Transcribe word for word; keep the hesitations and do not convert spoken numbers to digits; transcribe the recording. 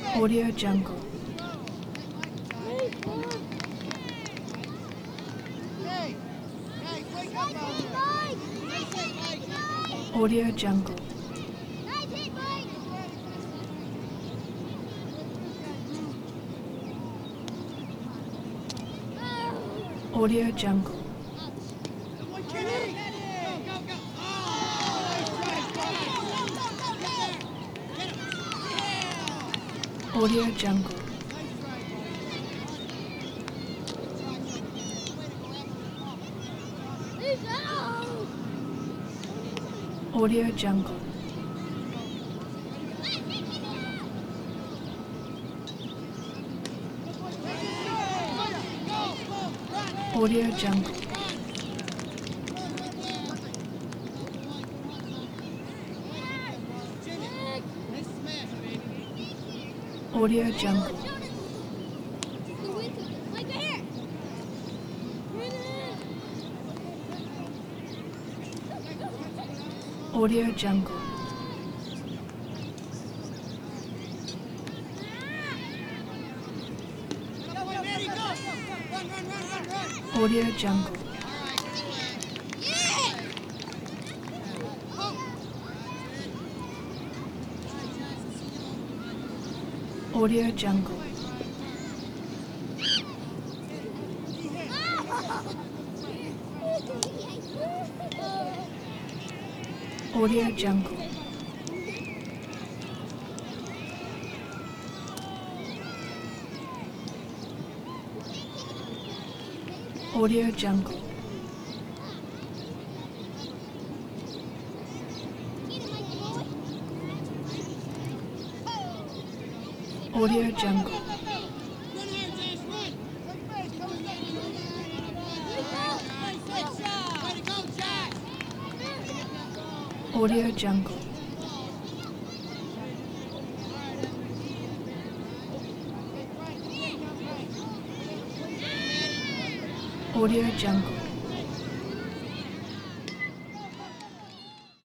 Audio Jungle. Audio Jungle. Audio Jungle. Audio Jungle. Audio Jungle. Audio Jungle. Audio Jungle. Audio Jungle. Audio Jungle. Audio Jungle. Audio Jungle. Audio Jungle. Audio Jungle. Audio Jungle. Audio Jungle.